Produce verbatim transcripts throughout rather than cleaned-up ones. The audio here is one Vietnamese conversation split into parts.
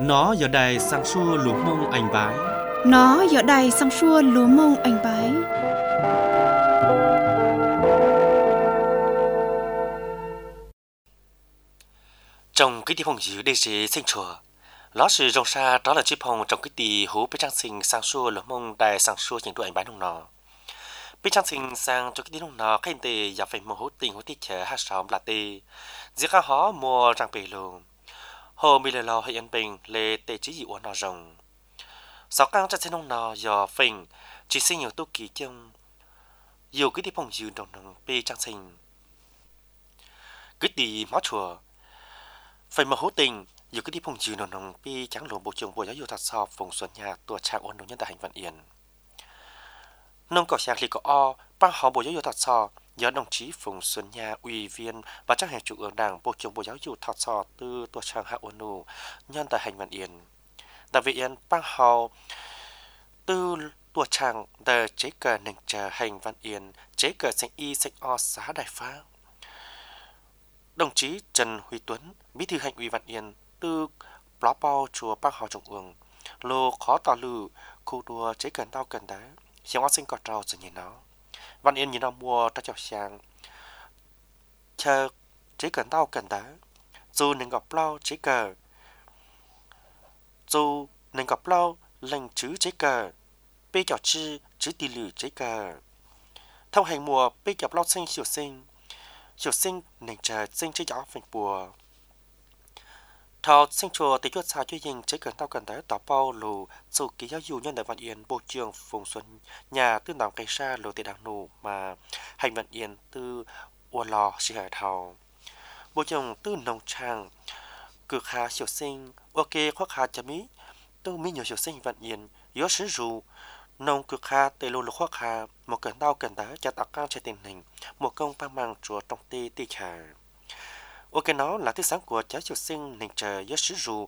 Nó giờ đây sang xua lúa mông anh bái. Nó giờ đây sang xua lúa mông anh bái. Trong cái địa phòng dữ đây sẽ sinh chùa. Nó sự rong xa đó là chiếc phòng trong cái tì hú bên trang sinh sang xua lúa mông đài sang xua những đôi anh bái nông nọ. Bên trang sinh sang cho cái địa nông nọ cái tì giờ phải mua hú tình hú tiết chở hát sóng là tì. Dĩ khá hó mua răng bề luôn. Hồ mì lè lò hay ăn bình lê tê chí dị uốn nọ rồng. Sáu căng cho trên nông nọ giờ phình chỉ sinh nhiều tu kỳ chung. Nhiều cái địa phòng dữ đồng đồng bên trang sinh. Cái tì máu chùa. Phải mà hố tình, nhiều cái đi phong trừ nồng nồng pi trắng lùa bộ trưởng bộ giáo dục thật sọ phùng xuân nhà tua trạng ôn đồ nhân tại hành vận yên. Nông cỏ sạc lì cỏ o, ban họ bộ giáo dục thật sọ, nhớ đồng chí phùng xuân nhà ủy viên và trang hệ chủ ương đảng bộ trưởng bộ giáo dục thật sọ từ tua trạng hạ ôn đồ nhân tại hành vận yên. Đặc biệt yên ban họ từ tua trạng tờ chế cờ nền chờ hành vận yên, chế cờ sinh y sinh o xá đại phá. Đồng chí Trần Huy Tuấn, Bí thư Hành ủy Vạn Yên, từ Bló Bao chùa Bác Họ Trung ương, lô khó tỏ lử, khu đua chế cần đau cần đá, xem sinh có trao rồi nhìn nó. Vạn Yên nhìn nó mua ta chào sang, chờ chế cần đau cần đá, dù nên gặp lao chế cờ, dù nên gặp lao lành chứ chế cờ, bê chào chư chứ tì lử chế cờ. Thông hành mùa bê chào lao sinh siêu sinh, chiều sinh nền trời sinh chế gió phình bùa. Thọ sinh chùa tế chuột xa cho dình chế cần tao cần tới tỏ bao lù dù ký giáo dù nhân đại Văn Yên bộ trường Phùng Xuân nhà tư nòng cây xa lù tế đảng nụ mà hành Văn Yên tư ua lò sĩ hải thảo. Bộ trường tư nông trang cực hà chiều sinh ok khoác hà chả mỹ tư mỹ nhiều chiều sinh Văn Yên yếu sứ rù nông cực hà tê lô lục khoác hà một cần tao cần tới cho tạo cao cho tình hình một công ba mang chùa trong tê tê trà. Ok nó là thứ sáng của cháu chiều sinh nền trời gió sứ rù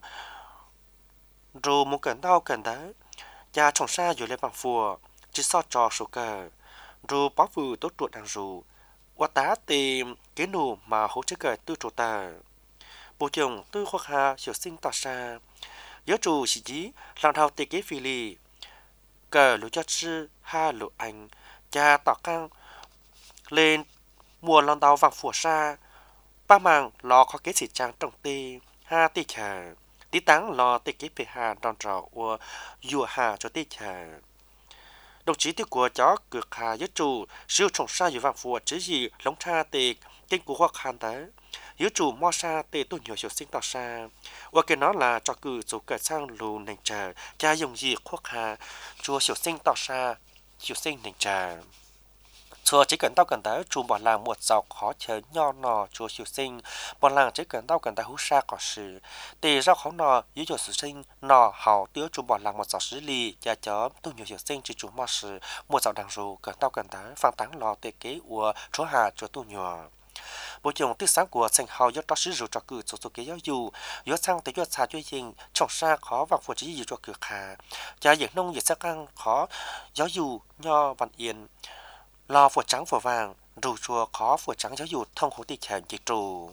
rù một cần tao cần tới cha trồng xa rồi lên bằng phùa chỉ so trò số cờ rù báo vừa tốt ruột đang rù qua tá tìm cái nụ mà hỗ trợ cờ tư trụ tờ bộ trưởng tư khoác hà chiều sinh tỏ xa gió trù chỉ chí làm thao tê kế phi lì cờ lũ cho sư ha lũ anh cha tỏ căng lên mùa lần đầu vàng phùa xa ba màng lò có kế sĩ trang trong tê ha tê chà tí táng lò tê kế phê hà đòn trò của dùa hà cho tê chà đồng chí tiêu của chó cực hà giới chủ siêu trồng xa dù vàng phùa chứ gì lóng cha tê kinh của hoa khăn tới giới chủ mo xa tê tôi nhiều chiều sinh tỏ xa và cái nó là cho cử số cờ sang lù nền trà cha dùng gì khoác hà chùa chiều sinh tỏ xa chiều sinh nền trà chùa chỉ cần tao cần tới chùa bỏ làng một dọc khó chờ nho nò chùa chiều sinh bỏ làng chỉ cần tao cần tới hú sa cỏ sử tì ra khó nò dưới chùa sử sinh nò hảo tiêu chùa bỏ làng một dọc sử lì cha chó tôi nhiều chiều sinh chỉ chùa mò sử một dọc đằng rù cần tao cần tới phang táng lò tê kế của chúa hà chùa tu nhỏ bộ trưởng tư sáng của thành hào do đó sử dụng cho cử số số kế giáo dục do sang tới do xa cho dinh trồng xa khó và phổ chỉ gì cho cử hà cha diện nông dịch sắc ăn khó giáo dục nho văn yên lò phổ trắng phổ vàng rù chùa khó phổ trắng giáo dục thông hữu tịch hệ dịch trù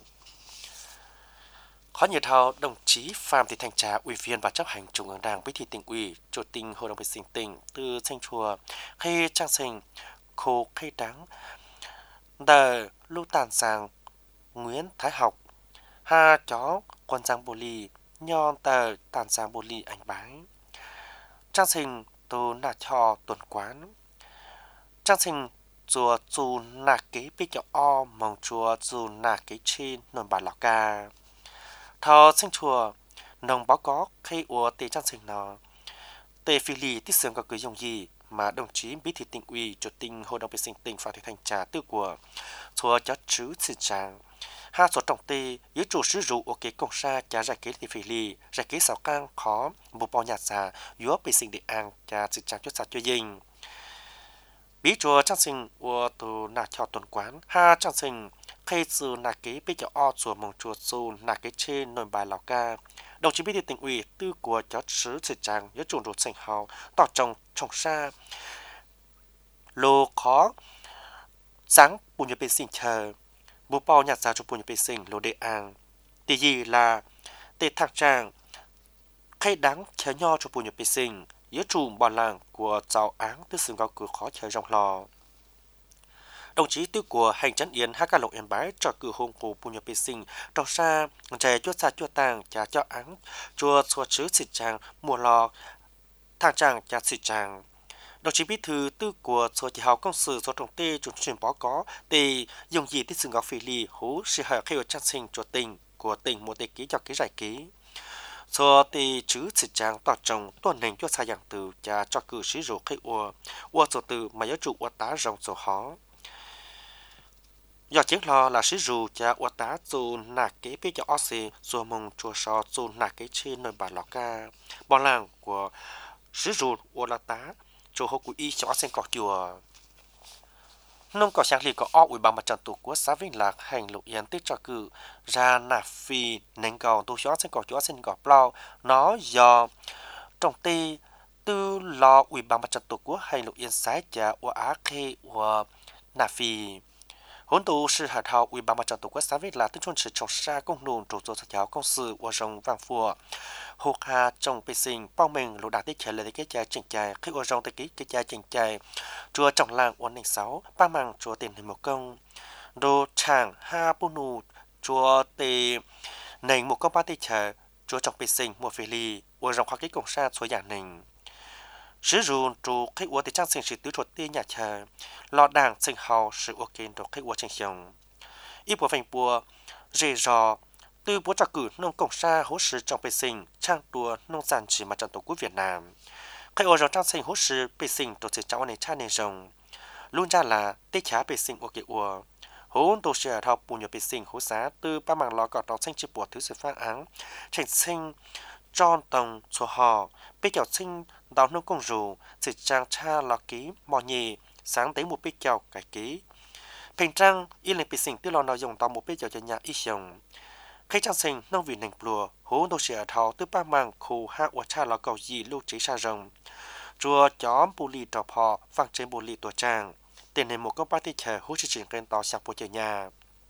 khó nhiệt hào đồng chí Phạm Thị Thanh Trà ủy viên và chấp hành trung ương đảng bí thư tỉnh ủy chủ tịch hội đồng vệ sinh tỉnh từ thanh chùa khi trang sinh khô khi đáng đờ lưu tàn sàng Nguyễn Thái Học ha chó quân giang bồ lì nhon tờ tàn sàng bồ lì anh bái trang sinh từ nà cho tuần quán trang sinh chùa dù nà kế bí cho o mong chùa dù nà kế chi nôn bà lọc ca thọ sinh chùa nông báo có khi ủa tê trang sinh nó tê phi lì tích sướng có cứ dùng gì mà đồng chí bí thư tỉnh ủy chủ tịch hội đồng vệ sinh tỉnh Phạm Thị Thanh Trà tư của chùa cho chữ sự trang hai số trọng tê dưới chủ sử dụng ok công sa trả giải kế thì phi lì giải kế sáu cang khó một bao nhạt xà yếu bị sinh để ăn trả sự trang cho sát cho dinh bí chùa trang sinh của từ nà cho tuần quán ha trang sinh khi từ nà kế bí cho o chùa mong chùa su nà kế trên nồi bài lào ca đồng chí bí thư tỉnh ủy tư của cho sứ sự trang nhớ chủ đột sinh hào tỏ trồng trồng xa lô khó sáng bùn nhật bê sinh chờ bố bao nhạt ra cho bùn nhật bê sinh lô đề an tỷ gì là tê thạc trang khai đáng chờ nho cho bùi nhập bê sinh giữa trùm bò làng của giáo án tư xương cao cửa khó chờ rong lò đồng chí tư của hành trấn yến hát ca lộc yên bái cho cử hôn của bùi nhập bê sinh trong xa trẻ chuột xa chuột tàng cha cho án chùa xua chữ xịt tràng mùa lò thang tràng cha xịt tràng đồng chí bí thư tư của số chỉ học công sự số trọng tê chuẩn chuyển bó có tê dùng gì tích xương góc phi lì hú sự hợp khai trang sinh cho tỉnh của tỉnh một tê ký cho ký giải ký số tê chữ sự trang tỏ trồng tuần nền cho xa dạng từ cha cho cử sử dụng khai ua ua số từ mà giáo trụ ua tá rộng số khó do chiến lo là sử dụng cha ua tá dù nà kế biết cho oxy dù mong chùa sò dù nà kế trên nơi bà lò ca bỏ làng của sử dụng ua là tá chỗ hậu của y cho sen cỏ chùa nông cỏ sáng lì có o ủy ban mặt trận tổ quốc xã Vĩnh Lạc hành lục yến tích cho cử ra nạp phi nền cầu tổ cho sen cỏ chùa sen cỏ plau nó do trồng tê tư lo ủy ban mặt trận tổ quốc hành lục yến sái trả của á khê của nạp phi hỗn tụ sự hạt hậu ủy ban mặt trận tổ quốc xã Vĩnh Lạc tích chuẩn sự trồng xa công nôn trụ tổ giáo công sự của rồng vàng phùa hộp hà trồng bê sinh bao mình lũ đạt tích trả lời cái cha chỉnh chạy khi ở rong tới ký cái cha chỉnh chạy chùa trồng làng uốn nền sáu ba màng chùa tiền hình một công đồ chàng ha bu nù chùa tề nền một công ba tê chờ chùa trồng bê sinh một phê ly ở rong khoa ký cổng xa số nhà nền sử dụng chùa khách uốn thì trang sinh sự tứ chuột tê nhà chờ lọ đảng sinh hào sự ok đồ khách uốn trình xong ít bộ phanh bùa rề rò từ bố trò cử nông cổng xa hỗ trợ trong bê sinh trang đua nông sản chỉ mặt trận tổ quốc Việt Nam khai ô rong trang sinh hỗ trợ bê sinh tổ chức trong này cha nền rồng luôn ra là tê trả bê sinh ok ua hỗn tổ chức thao bùn nhập bê sinh hỗ giá từ ba mảng lò cọt đào sinh chỉ bộ thứ sự phá án thành sinh tròn tầng số họ bê kẹo sinh đào nông công rù sự trang cha lò ký mò nhì sáng tới một bê kẹo cải ký平trang y lên bê sinh tiêu lò nào dùng tàu một bê kẹo cho nhà y xong khi trang sinh nông vị nền plùa hố đô sẽ thảo từ ba mảng khu hạ và cha là cầu gì lưu trí xa rồng chùa chó bù lì trọc họ vang trên bù lì tổ trang tiền nền một công bát thị trẻ hố chỉ chuyển kênh tàu sạc bộ chơi nhà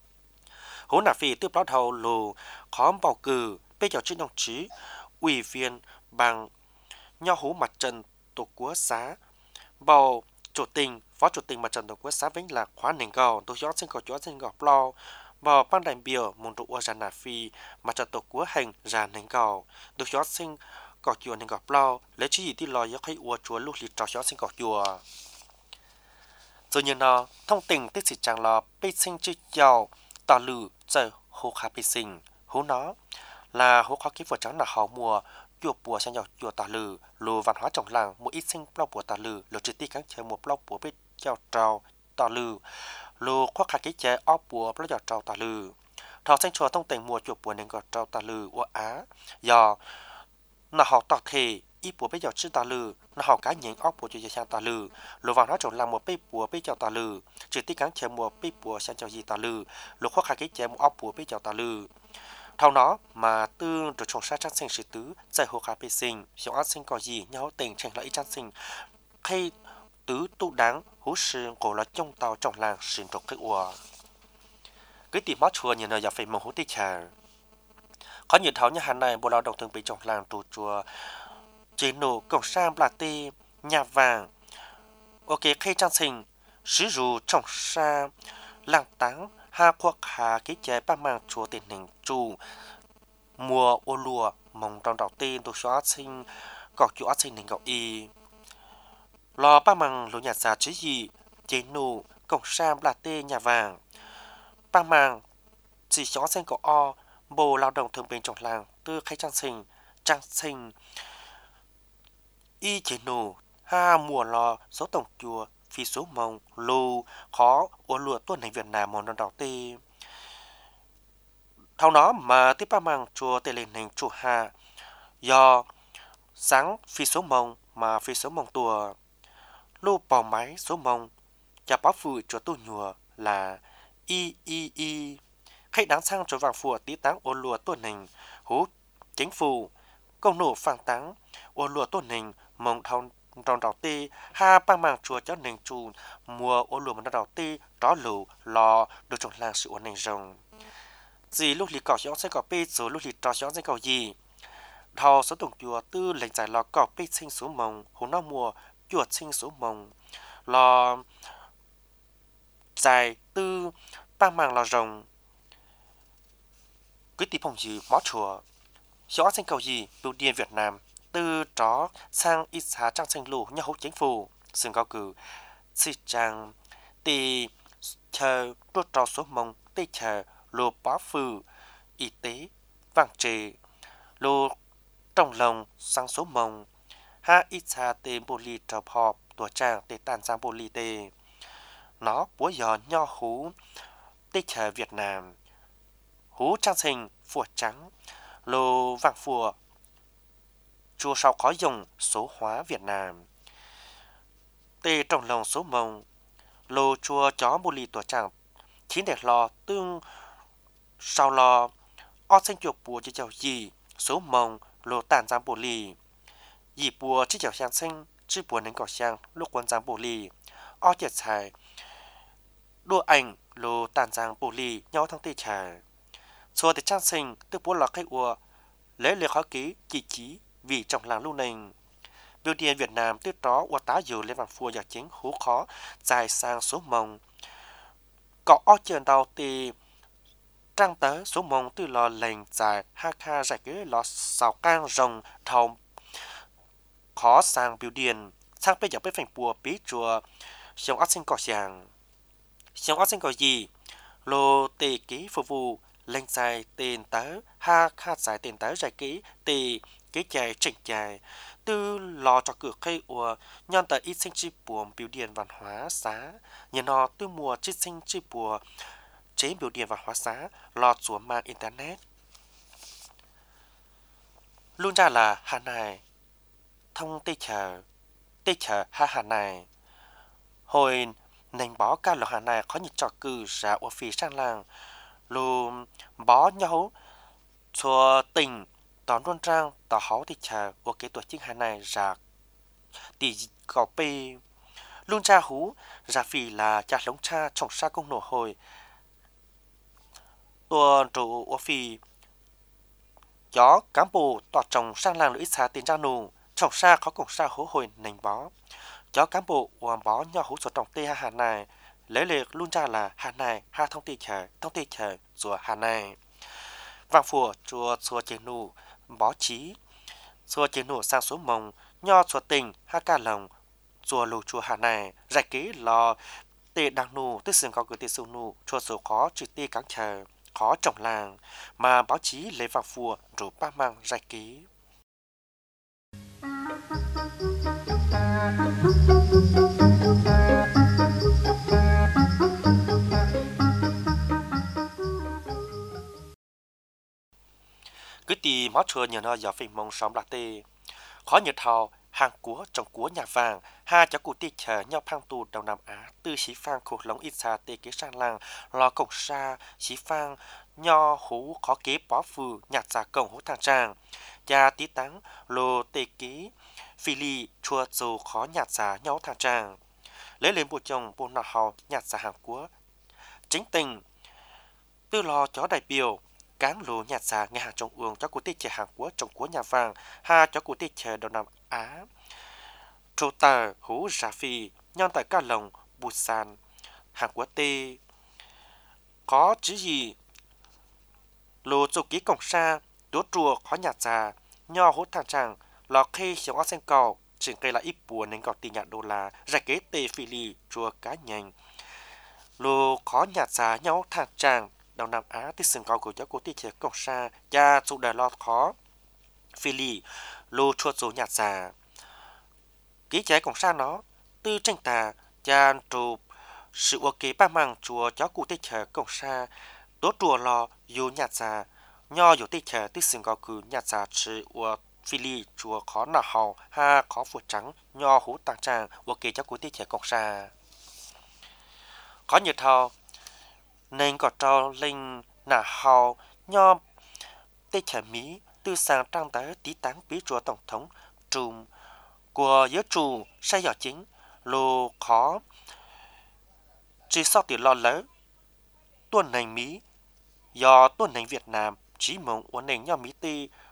hố nà phi từ báo thầu lù khó bầu cử bê chào trên đồng chí ủy viên bằng nho hố mặt trận tổ quốc xã bầu chủ tình phó chủ tình mặt trận tổ quốc xã Vĩnh Lạc khóa nền cầu tổ gió sinh cầu gió sinh gọp lo bò ban đại biểu mong trụ ở Nà Phi mặt trận tổ quốc hành ra nền cầu tổ gió sinh cọ chùa nền gọp lo lấy chỉ gì tí lo gió khai ua chúa lúc lịch trò gió sinh cọ chùa rồi như nó thông tình tích sĩ chẳng lo bê sinh chữ giàu tỏ lử giờ hồ khá bê sinh hố nó là hố khó ký vợ trắng là họ mùa chùa bùa sang nhỏ chùa tỏ lử lù văn hóa trồng làng một ít sinh plau bùa tỏ lử lù trực tiếp cắn chơi một plau bùa bê giàu trào tỏ lử lù khoác khá ký chế áo bùa plau giàu trào tỏ lử thọ sinh chùa thông tình mùa chùa bùa nên gọi trào tỏ lử của Á do nó họ tỏ thể ít bùa bê giàu chữ tỏ lử nó họ cá nhện áo bùa chùa sang tỏ lử lù văn hóa trồng làng một bê bùa bê giàu tỏ lử trực tiếp cắn chơi một bê bùa sang giàu gì tỏ lử lù khoác khá ký chế một áo bùa bê giàu tỏ lử thao nó mà tư được trồng sát trang sinh sử tứ giải hồ khá bê sinh giống ác sinh có gì nhau tình tranh lợi trang sinh khi tứ tu đáng hú sư cổ là trong tàu trong làng sinh trục cái ua cái tìm mót chùa nhìn là phải mong hú tê trà có nhiều tháo nhà hàng này bộ lao động thường bị trong làng tù chùa chế nổ cổng sang là tê nhà vàng ok khi trang sinh sử dụng trồng sa làng táng ha khoác hà cái chế ba mang chùa tiền hình chủ mùa ô lùa mong trong đầu tiên tôi xóa sinh có chỗ sinh hình gạo y lo ba mang lúa nhà già chứ gì chế nụ cổng sam là tê nhà vàng ba mang chỉ xóa sinh có o bồ lao động thường bên trong làng tư khai trang sinh trang sinh y chế nụ ha mùa lo số tổng chùa phi số mông lù khó ô lùa tuần hành Việt Nam mong trong đầu tiên thao nó mà tiếp ba mang chùa tê lên hình chùa hà do sáng phi số mông mà phi số mông tùa lô bò máy số mông cha bó phụ chùa tu nhùa là y y y khách đáng sang chùa vàng phùa tí táng ô lùa tuần hình hú chính phủ công nổ phang táng ô lùa tuần hình mong thao trong đầu tê ha ba mang chùa cho nền chùa mùa ô lùa mà đầu tê đó lù lò được trồng làng sự ổn định rồng gì lúc lì cỏ gió sẽ có bê rồi lúc lì trò gió sẽ có gì thao số tổng chùa tư lệnh giải lò cọp bê sinh số mông hồ nó mùa chùa sinh số mông lò dài tư ba màng lò rồng quý tỷ phòng gì mó chùa xóa sinh cầu gì biểu điện Việt Nam từ đó sang ít xá trang sinh lù nhà hữu chính phủ xương cao cử xì trang tì chờ đốt trò số mông tê chờ lô bó phừ y tế vàng trề lô trong lòng sang số mông ha ít xá tê bồ lì trò họp tổ trang tê tàn sang bồ lì tê nó bố giò nho hú tê chờ Việt Nam hú trang sinh phùa trắng lô vàng phùa chùa sau khó dùng số hóa Việt Nam tê trong lòng số mông lô chùa chó bồ lì tổ trang chín đẹp lò tương sau lò o xanh chuột bùa cho cháu gì số mông lô tàn giang bồ lì dì bùa chứ cháu sang sinh chứ bùa nến cỏ sang lúc quân giang bồ lì o chẹt xài đua ảnh lô tàn giang bồ lì nhau thông tê trà xua thì trang sinh tư bố lò khách ua lấy lời khó ký chỉ chí vì trong làng lưu nình biểu điện Việt Nam tư đó ua tá dừa lên vàng phùa giả chính hú khó dài sang số mông có o chờn đầu thì trang tới số mông tư lò lệnh dài ha ha giải kế lò xào cang rồng thầu khó sang biểu điện sang bây giờ bếp phành bùa bí chùa sống ác sinh cỏ sàng sống ác sinh cỏ gì lô tê ký phục vụ lên dài tiền tớ ha ha giải tiền tớ giải ký tì cái chạy chỉnh chạy tư lò cho cửa khay ua nhân tại ít sinh chi buồn biểu điện văn hóa xá nhìn nó tư mùa chi sinh chi bùa chế biểu điện văn hóa xá lò xuống mạng internet luôn ra là hà này thông tê chờ tê chờ ha hà này hồi nền bó ca lò hà này có những trò cử ra ở phía sang làng lù bó nhau cho tình tón luôn trang tỏ háo thì chờ của cái tổ chức hà này ra tỷ có pê luôn cha hú ra vì là cha lống cha trồng sa công nổ hồi tuần trụ ở phi gió cán bộ tọt trồng sang làng lưỡi xa tiền ra nù trồng sa có cùng sa hố hồi nành bó gió cán bộ hoàn bó nhau hú sổ trồng tê hà này lấy liệt luôn ra là hà này ha thông tê chờ thông tê chờ rùa hà này vàng phùa chùa chùa chế nụ bó trí chùa chế nụ sang số mông nho chùa tình ha ca lồng chùa lù chùa hà này giải kế lò tê đăng nụ tức sừng có cửa tê sưu nụ chùa số khó chữ tê cáng chờ khó trồng làng mà báo chí lấy vàng phùa rủ ba mang giải kế cứ tì máu chua nhờ nó giờ phình mông sống là tê khó nhờ thao hàng của trồng của nhà vàng ha cho cụ tê chờ nhau phang tù đầu Nam Á tư xí phang khổ lông ít xa tê kế sang làng lò cổng xa xí phang nho hú khó kế bó phù nhạt giả cổng hú thang trang cha tí tắng lô tê kế phi ly chua dù khó nhạt giả nhau thang trang lấy lên bộ chồng bộ nọ hào nhạt giả hàng của chính tình tư lò chó đại biểu cán lô nhạt giả nghe hàng trong uông cho cụ tê chờ hàng của trồng của nhà vàng ha cho cụ tê chờ đầu Nam Á trô tờ hú giả phi nhon tại ca lồng bụt sàn hàng của tê có chữ gì lô dụ ký cổng xa đố chùa khó nhạt giả nho hút thang tràng lò khê sống áo xanh cầu chừng cây là ít bùa nên gọi tiền nhận đô la giải kế tê phi lì chùa cá nhanh lô khó nhạt giả nhau thang tràng đầu Nam Á tích sừng cầu của cháu cô tê chế cổng xa cha dụ đời lo khó phi lì lô chua dụ nhạt giả ký trái cổng xa nó tư tranh tà cha trù sự ok ba măng chùa cháu cụ tê chế cổng xa đố chùa lò dù nhạt giả nho dù tê chế tích sừng cầu cử nhạt giả chứ ua phi lì chùa khó nà hào ha khó phụt trắng nho hú tàng tràng ok cháu cụ tê chế cổng xa khó nhiệt thao nên có trao linh nà hào nho tê chế mỹ tư sang trang tới tí táng bí chùa tổng thống trùm của giới trù sai dò chính lô khó chỉ sau tiền lo lớn tuần nành Mỹ do tuần nành Việt Nam chỉ mong uốn nành nhau Mỹ ti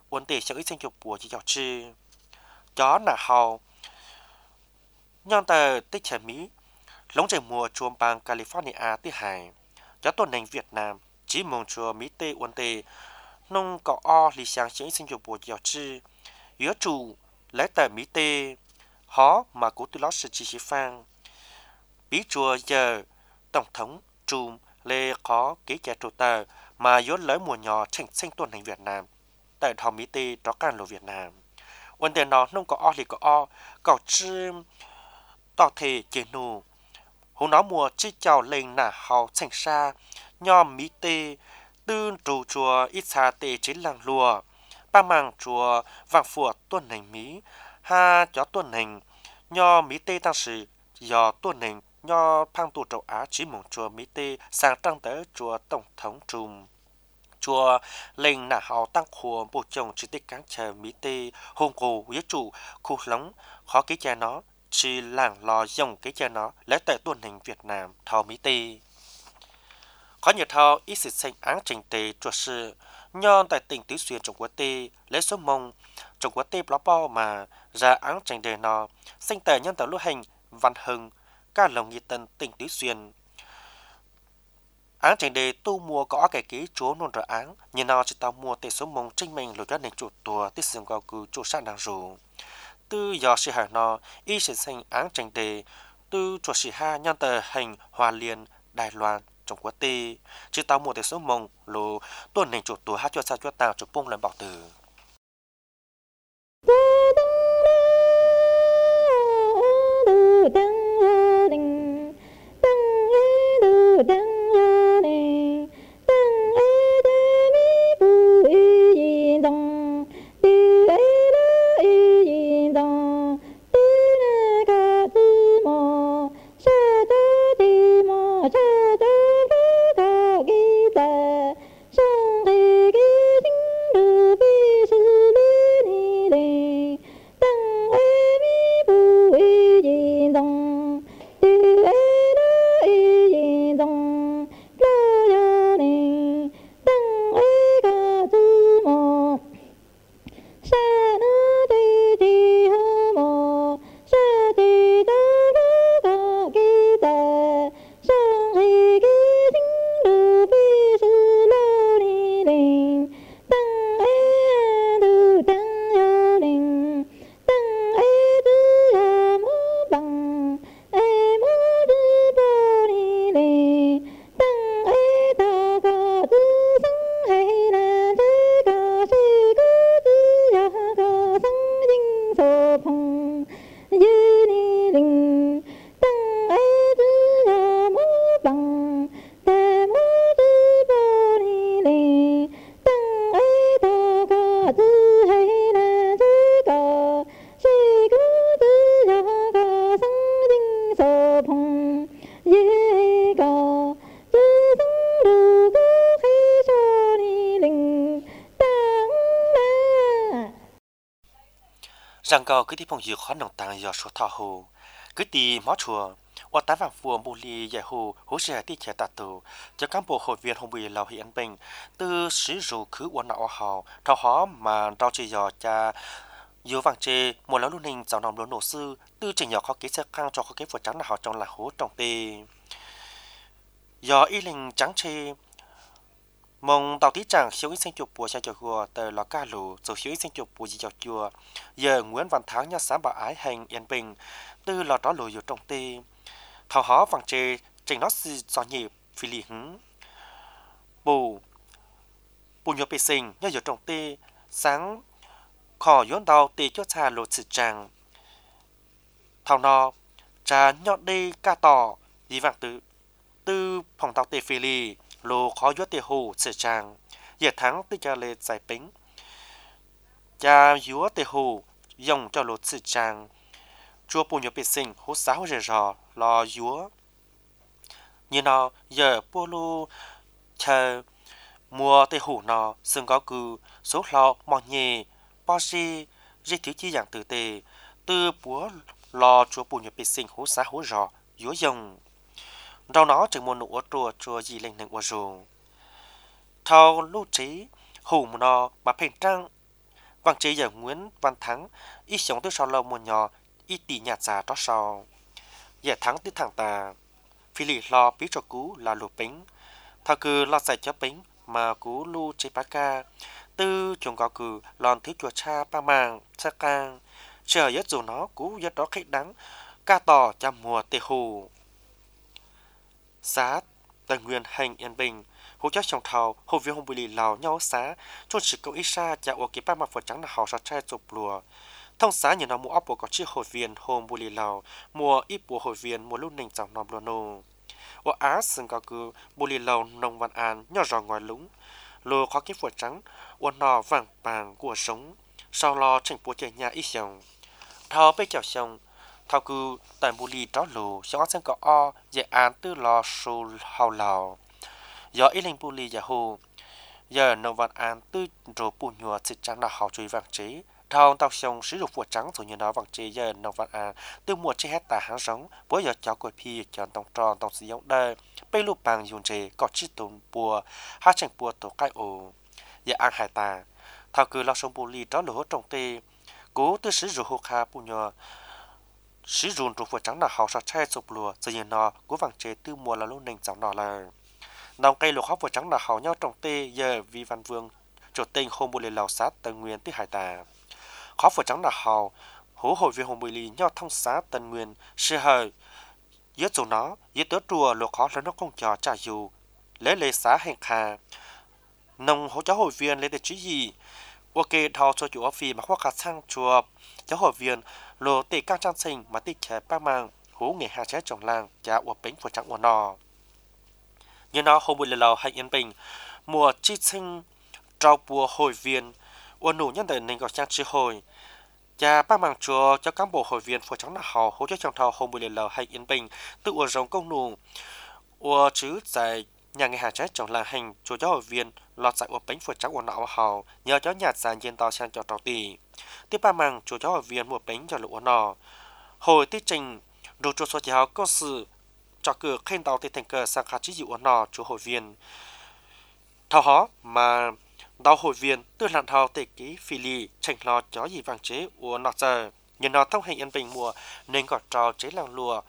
ổn tệ cho ít sinh chụp bùa chỉ giàu chi chó nà hào nhon tờ tích trẻ mỹ lống trời mùa chuông bang California thứ hai chó tuần nền Việt Nam chỉ mong chùa mỹ tê ổn tệ nông cọ o lì sáng cho ít sinh chụp bùa giàu chi yếu chủ lấy tờ mỹ tê họ mà cố từ lót sự chỉ sĩ phang bí chùa giờ tổng thống trùm lê có kế trả trụ tờ mà yếu lấy mùa nhỏ tranh sinh tuần nền Việt Nam tại thảo mỹ tê đó can lộ Việt Nam vấn đề nó nông có o thì có o có chứ tỏ thể chế nụ hôm nó mùa chi chào lên nà hào thành xa nho mỹ tê tư trụ chùa ít xa tê chế làng lùa ba màng chùa vàng phùa tuần nành mỹ ha chó tuần nành nho mỹ tê tăng sĩ do tuần nành nho phang tụ châu Á chỉ mong chùa mỹ tê sang trăng tới chùa tổng thống trùm chùa lên nà hào tăng khổ bộ chồng chỉ tích cán chờ mỹ tê hôn cổ với chủ khu lóng khó kế cha nó chỉ làng lò dòng kế cha nó lấy tại tuần hình Việt Nam thao mỹ tê có nhiều thao ít sự sinh án trình tề chùa sự nhon tại tỉnh Tứ Xuyên Trung Quốc tê lấy số mông Trung Quốc tê blog bao mà ra án trình đề nó sinh tề nhân tàu lưu hành văn hưng ca lồng nhiệt tân tỉnh Tứ Xuyên án trình đề tu mua có cái ký chúa nôn ra án như nào chỉ tao mua tê số mông trinh mình lối các nền chủ tùa tích xương cao cư chủ sát đang rủ tư do sự hài nó y sẽ sinh án trình đề tư chuột sĩ ha nhân tờ hành hòa liên Đài Loan trong quốc tế chỉ tao mua tê số mông lô tuần nền chủ tùa hát cho sao cho tao chụp bông lần bảo tử rằng cầu cứ đi phong dự khó nồng tăng do số thọ hồ cứ đi mó chùa và tám vàng phùa bù lì giải hồ hỗ trợ đi trẻ tạt tù cho cán bộ hội viên hồng bì lào hiện bình từ sử dụng cứ quan nọ hào thao hó mà rau chỉ dò cha yếu vàng chê một lão lưu ninh giáo nòng lớn nổ sư từ trình nhỏ khó kế xe căng cho khó kế vượt trắng là họ trong là hố trọng tê do y linh trắng chê mong tàu tí chẳng hiếu sinh chụp bùa cha chùa hùa tờ lò ca lù rồi hiếu sinh chụp bùa gì chùa chùa giờ Nguyễn Văn Thắng nhà sáng bà ái hành yên bình từ lò đó lùiอยู่trong tê thảo hó vàng chê trình nó sư do nhịp phi lì hứng bù bù nhộp bê sinh nhớอยู่trong tê sáng khó yến đào tê cho cha lột sự tràng thảo nọ trà nhọt đi ca tỏ gì vàng tự từ phòng tàu tê phi lì lô khó yến tê hồ sự tràng giờ thắng tư cha lê giải bính cha yến tê hồ dùng cho lột sự tràng chùa bù nhộp bê sinh hốt sáu rề rò lò yến như nó giờ bô lô chờ mùa tê hủ nó xưng có cư số lọ mò nhẹ bao xì dây thiếu chi dạng tử tề từ búa lò chùa bù nhập bê sinh hố xá hố rò dúa dòng rau nó chừng một nụ chùa chùa gì lên nâng ua rù thao lưu trí hủ nó mà phèn trăng vàng chế giờ Nguyễn Văn Thắng ít sống từ sau lâu một nhỏ ít tỷ nhà già đó sau giờ thắng từ thằng ta phi lì lo biết cho cú là lụa bính thao cứ lo giải cho bính mà cú lu chế bá ca tư chúng có cứ lòn thiếu chùa cha ba màng cha cang chờ nhất dù nó cú nhất đó khách đắng ca tỏ cho mùa tê hù xá tây nguyên hành yên bình hỗ trợ trồng thảo hồ viên hồng bùi lì lào nhau xá chôn sự công ít xa cho ô ký ba mặt phật trắng là hào sát trai chụp lùa thông xá như nó mua áp bộ có chiếc hội viên hồng bùi lì lào mua ít bộ hội viên mua lúc nình dòng nòng lùa nô ô á sừng có cứ bùi lì lào nông văn an nhỏ rò ngoài lũng lùa khó ký phật trắng ô nò vàng bàng của sống sau lo thành phố chơi nhà ít dòng thao bê chào xong thao cứ tại bùi lì đó lù sẽ xem có o dễ án tư lo sù hào lào do ít linh bù lì giả hồ giờ nông văn an tư rồi bù nhùa xịt trắng là họ truy vàng chế thao tao xong sử dụng phùa trắng rồi như nó vàng chế giờ nông văn an tư mùa chế hết tà háng sống bữa giờ cháu cội phi chọn tông tròn tông sử dụng đây bây lúc bằng dùng chế có chi tồn bùa hát chẳng bùa tổ cái ổ giờ ăn hải tà thao cứ lo xong bù lì đó lúa trồng tê cố tư sử dụng hồ kha bù nhùa sử dụng rồi phùa trắng là họ sát che sụp lùa rồi như nó cố vàng chế tư mùa là lúc nền chẳng nọ là nòng cây lục hóc vừa trắng là hào nhau trồng tê giờ vì văn vương chủ tình hôm bùi lì lào sát tần nguyên tới hải tà khó vừa trắng là hào hố hội viên hôm bùi lì nhau thông xá tần nguyên sư hơi dưới chỗ nó dưới tớ trùa lục khó lớn nó không cho trả dù lấy lấy xá hành khà nông hỗ trợ hội viên lấy để chú gì ok thao cho chủ phi mà khoác sang chùa cháu hội viên lô tê các trang sinh mà tê trẻ ba mang hố nghề hà trái trồng làng giá uổng bánh vừa trắng uổng nò như nó hôm bùi lầu hay yên bình mùa chi sinh trao bùa hội viên uốn nụ nhân đời nên gọi trang trí hồi cha ba màng chùa cho cán bộ hội viên phổ trắng là hào hỗ trợ trong thao hôm bùi lầu hay yên bình tự uốn rồng công nụ uốn chứ tại nhà nghề hà trái trồng làng hành chùa cho hội viên lọt dạy uốn bánh phổ trắng uốn nọ hào nhờ cho nhạt sàn trên tàu sang cho trò tỷ tiếp ba màng chùa cho hội viên mua bánh cho lụa nọ hồi tiết trình đồ chùa số giáo có sự cho cửa khen tàu thì thành cờ sang khá chí dịu nọ chủ hội viên thao hó mà đào hội viên tư lặn thao tệ ký phi lì tranh lo chó gì vàng chế của nọ giờ nhìn nó thông hành yên bình mùa nên gọi trò chế làng lùa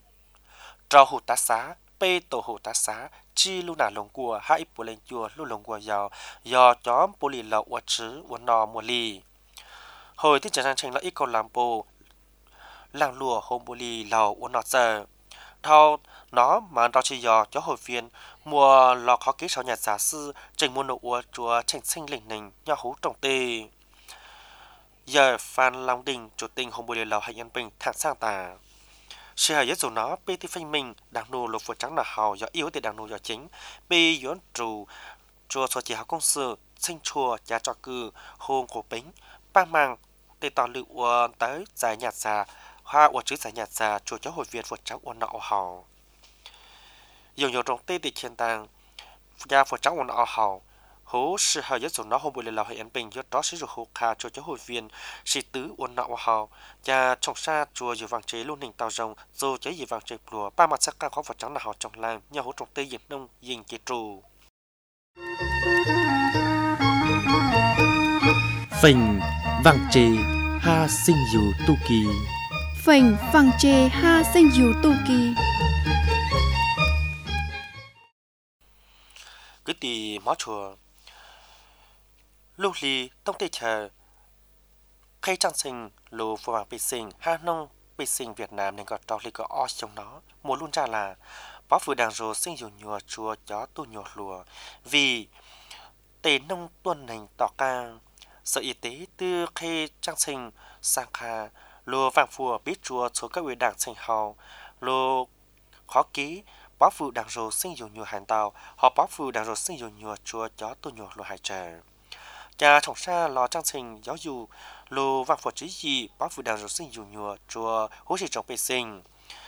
trò hủ tá xá bê tổ hủ tá xá chi lu nà lồng cua hai bộ lên chùa lu lồng cua giàu do chó bồ lì lậu uất chứ uất nọ mùa lì hồi tí chẳng tranh là ít còn làm bồ làng lùa hôm bồ lì lậu uất nọ giờ thao nó mà đào chỉ dò cho hội viên mùa lò khó ký sau nhà giả sư trình mua nụ ua chúa tranh sinh lĩnh nình nhà hú trồng tê giờ phan long đình chủ tình hôm bùi lầu hay nhân bình thẳng sang tà sự hài nhất dù nó bê tí phanh mình đảng nụ lục vừa trắng là hào do yếu thì đảng nụ do chính bê yuan trù chùa số chỉ học công sự sinh chùa giá trò cư hôn cổ bính ba mang tê tỏ lựu ua tới giải nhạt giả hoa ua chứ giải nhạt giả chùa cho hội viên vừa trắng ua nọ hào nhiều nhiều trong tê tị thiên tàng gia vừa trắng ua nọ hào hố sự hài nhất dù nó hôm bùi lầu hay nhân bình do đó sử dụng hộ khá chùa cho hội viên sĩ tứ ua nọ hào và trong xa chùa dự vàng chế luôn hình tàu rồng rồi chế dự vàng chế lùa ba mặt sắc càng khó vật trắng là họ trong làng nhà hỗ trong tây diện nông dình chế trù phình vàng trì ha sinh dù tu kỳ phình vàng chê ha sinh dù tu kỳ cứ tì mó chùa lúc lì tông tê chờ khi trang sinh lù phù vàng bê sinh ha nông bê sinh Việt Nam nên gọi trò lì có o trong nó mùa luôn ra là bó phụ đàng rồ sinh dù nhùa chùa chó tu nhùa lùa vì tê nông tuân hành tỏ ca sở y tế tư khi trang sinh sang kha lùa vàng phùa biết chùa số các vị đảng sinh hào lùa khó ký bó phụ đàng rồ sinh dù nhùa hành tàu họ bó phụ đàng rồ sinh dù nhùa chùa chó tu nhùa lùa hải trời cha trọng xa lò trang sinh giáo dù lô vàng phật trí gì bác phụ đàn rồi sinh dù nhùa chùa hỗ trợ trong bê sinh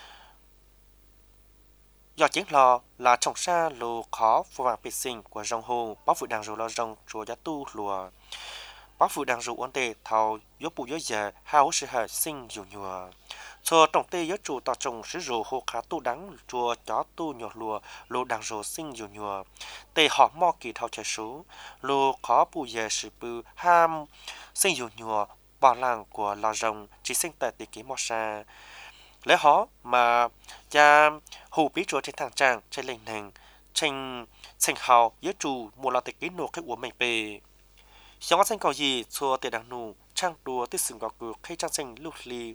do chính lò là trọng xa lô khó phụ vàng bê sinh của rồng hồ bác phụ đàn rồi lo rồng chùa giá tu lùa bác phụ đàn rồi ổn tệ thầu yếu bù yếu giờ hao hỗ trợ sinh dù nhùa cho trong tê yếu chủ tao trồng sử dụng hồ khá tu đắng chùa chó tu nhỏ lùa lù đằng rồ sinh nhiều nhỏ tê họ mò kỳ thao chạy số lù khó bù về sự bù ham sinh nhiều nhỏ bảo làng của lò rồng chỉ sinh tại tỷ ký mò xa lẽ họ mà cha hù bí chúa trên thang trang trên lệnh nền trên sinh hào yếu chủ một là tỷ ký nổ khách của mình bề xong sinh cầu gì cho tê đằng nụ trang đùa tích sừng gọc cực khi trang sinh lúc ly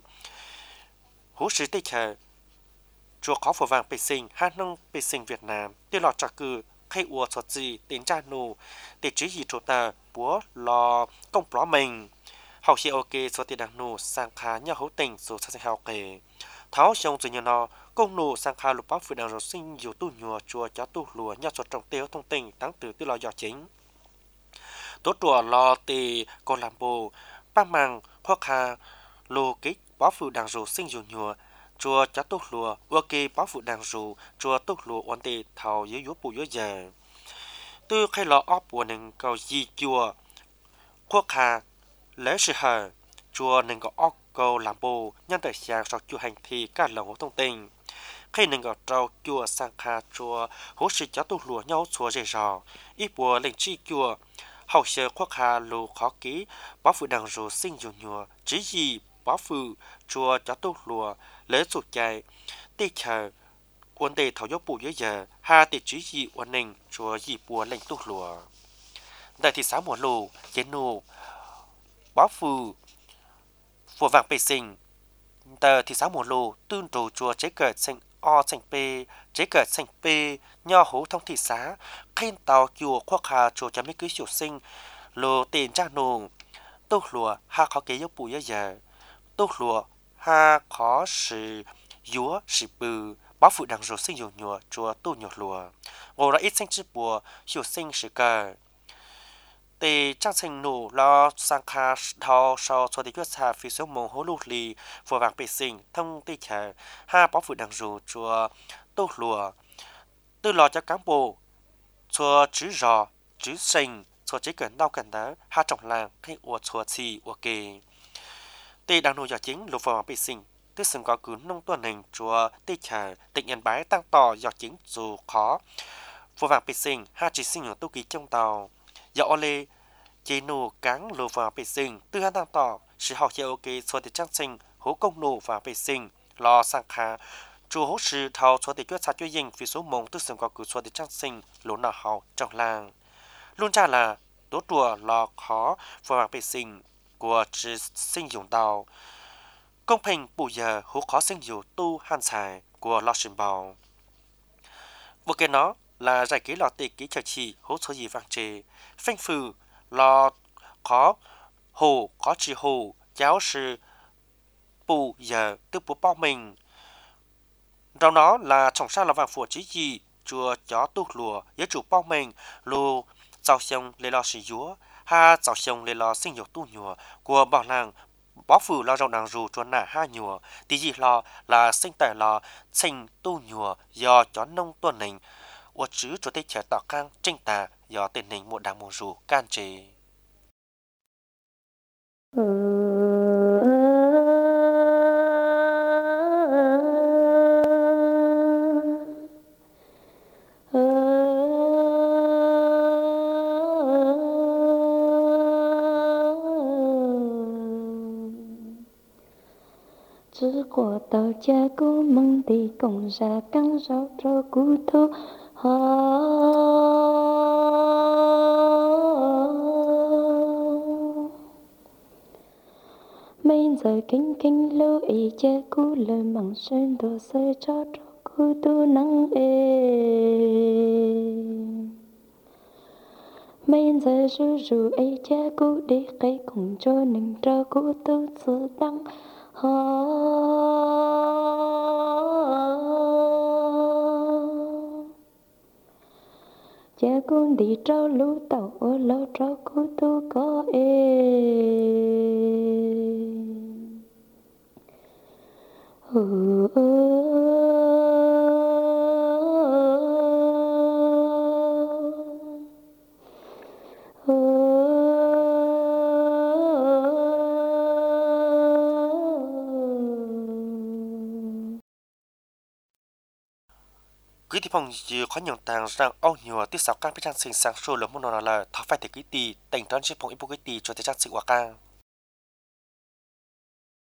hú sĩ tích hệ chùa khó phổ vàng bệ sinh hát nông bệ sinh Việt Nam tiêu lọt trả cử khi ua cho gì đến cha nụ để chỉ gì chỗ ta búa lò công bó mình học sĩ ok cho tiền đằng nụ sang khá nhau hữu tình rồi sang học kể tháo xong rồi nhau nó công nụ sang khá lục báo phụ đằng rồi sinh nhiều tu nhùa chùa cho tu lùa nhau cho trồng tiêu thông tình đáng từ tiêu lò dò chính tốt chùa lò tì còn làm bồ ba màng khoác hà lô kích báo phụ đằng rồi sinh nhiều nhùa chùa cho tốt lùa ok báo phụ đằng rồi chùa tốt lùa ổn tì thảo dưới yếu bù dưới giờ từ khi lò ốp của nền cầu di chùa khoác hà lễ sự hờ chùa nền có ốc cầu làm bồ nhân đại sáng sau chùa hành thì cả lòng thông tình khi nền có trâu chùa sang kha chùa hỗ sự cho tu lúa nhau chùa dễ dò ít bùa lệnh chi chùa hậu sơ khoác hà lù khó ký báo phụ đằng rồi sinh nhiều nhùa chỉ gì báo phụ chùa cho tu lúa lễ sụt chạy tê chờ quân đề thảo dốc bù dưới giờ hà tê chỉ gì quân nền chùa gì bùa lệnh tu lúa đại thị xã mùa lù chế nụ báo phụ phù vàng bề sinh tờ thị xã mùa lù tương trù chùa chế cờ sinh o sinh p chế cờ sinh p nho hố thông thị xã khen tàu chùa khoác hà chùa cho mấy cưới siêu sinh lù tiền cha nù tốt lùa ha khó kế dốc bù dưới giờ tốt lùa ha khó sự dúa sự bừ báo phụ đằng rồi sinh nhiều nhùa chùa tu nhiều lùa ngồi ra ít sinh chữ bùa siêu sinh sự cờ tê trang sinh nụ lo sang kha thao sau cho đi quyết xa phi số mông hố lụt lì phù vàng bề sinh thông tê chả ha báo phụ đằng rù chùa tô lùa tư lo cho cán bộ chùa chữ rò chữ sinh chùa chế cần đau cần đá ha trọng làng hay ua chùa xì ua kề tê đằng nụ giả chính lục phù vàng bề sinh tư sừng có cứ nông tuần hình chùa tê chả tịnh nhân bái tăng tỏ giả chính dù khó phù vàng bề sinh ha chỉ sinh ở tu kỳ trong tàu dạo lê chế nụ cáng lô vào bề sinh tư hắn tăng tỏ sự học hiệu ok cho để trang sinh hố công nụ vào bề sinh lo sang khá chủ hố sự thao cho để quyết sát cho dinh vì số mông tư sừng có cử cho để trang sinh lỗ nào hào trong làng luôn trả là tố đùa lo khó vào bề sinh của chỉ sinh dùng tàu công bình bù giờ hố khó sinh nhiều tu han xài của lo sinh bào một cái nó là giải ký lọ tị ký chợ chỉ hỗ trợ gì vàng trề phanh phừ lò khó hồ khó chỉ hồ giáo sư bù giờ tức bố bao mình đó nó là trọng sao là vàng phủa chỉ gì chùa chó tu lùa giới chủ bao mình lù giàu xong lấy lò sử dúa ha giàu xong lấy lò sinh dục tu nhùa của bảo làng bó phủ lo rộng nàng rù cho nả ha nhùa tí gì lo là sinh tài lò sinh tu nhùa do chó nông tuần hình我只做对切到刚正大要对您莫当莫入干chế chỉ của tàu cha cô mong đi cùng ra căng rau rau cú thô ha mấy giờ kinh kinh lưu ý cha cú lời mong sơn đồ sơi cho rau cú tu nắng ê mấy giờ ru ru ấy cha cú đi cây cùng cho nâng rau cú tu sự đắng ha cha con đi trao lũ tàu ở lâu trao cô tu có ê ừ cái thì phong dư khó nhận tàng rằng ông nhiều tiếp sau các bên trang sinh sáng sôi lớn một nọ là thọ phải thể cái tì tỉnh tròn trên phong ibu cái tì cho thể trang sự quả ca